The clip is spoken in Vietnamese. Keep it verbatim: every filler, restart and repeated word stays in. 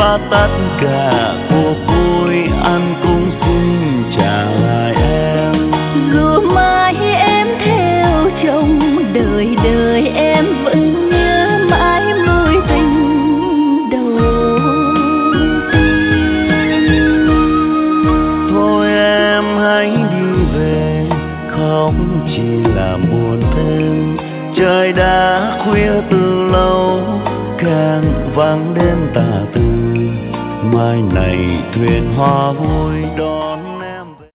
và tất cả cuộc vui anh cũng xin trả lại em. Dù mai em theo chồng, đời đời em vẫn nhớ mãi mối tình đầu tiên. Thôi em hãy đi về, không chỉ là buồn thêm. Trời đã khuya từ lâu, càng vắng đêm tà tư. Mai này thuyền hoa vui đó